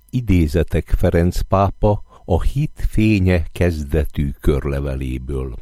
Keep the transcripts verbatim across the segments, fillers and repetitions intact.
Idézetek Ferenc pápa a Hit fénye kezdetű körleveléből.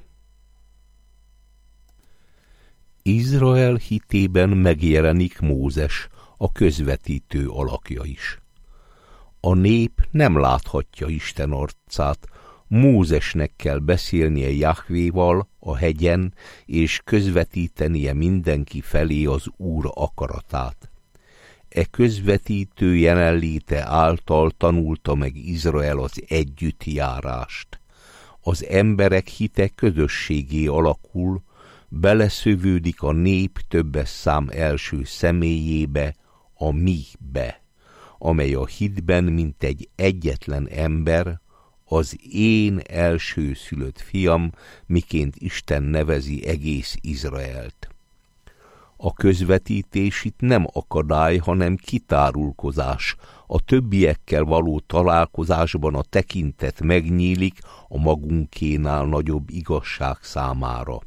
Izrael hitében megjelenik Mózes, a közvetítő alakja is. A nép nem láthatja Isten arcát, Mózesnek kell beszélnie Jahvéval a hegyen, és közvetítenie mindenki felé az Úr akaratát. E közvetítő jelenléte által tanulta meg Izrael az együttjárást. Az emberek hite közösségé alakul, beleszövődik a nép többes szám első személyébe, a mibe, amely a hitben mint egy egyetlen ember, az én elsőszülött fiam, miként Isten nevezi egész Izraelt. A közvetítés itt nem akadály, hanem kitárulkozás. A többiekkel való találkozásban a tekintet megnyílik a magunkénál nagyobb igazság számára.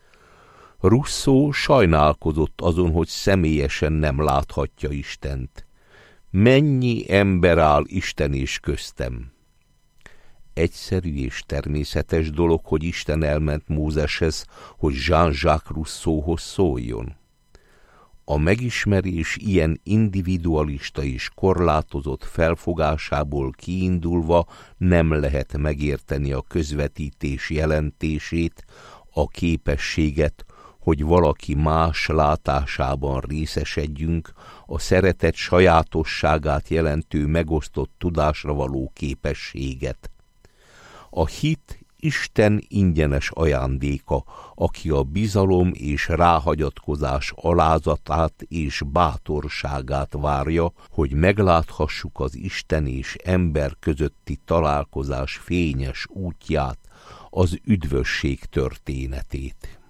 Rousseau sajnálkozott azon, hogy személyesen nem láthatja Istent. Mennyi ember áll Isten és köztem? Egyszerű és természetes dolog, hogy Isten elment Mózeshez, hogy Jean-Jacques Rousseauhoz szóljon. A megismerés ilyen individualista és korlátozott felfogásából kiindulva nem lehet megérteni a közvetítés jelentését, a képességet, hogy valaki más látásában részesedjünk, a szeretet sajátosságát jelentő megosztott tudásra való képességet. A hit Isten ingyenes ajándéka, aki a bizalom és ráhagyatkozás alázatát és bátorságát várja, hogy megláthassuk az Isten és ember közötti találkozás fényes útját, az üdvösség történetét.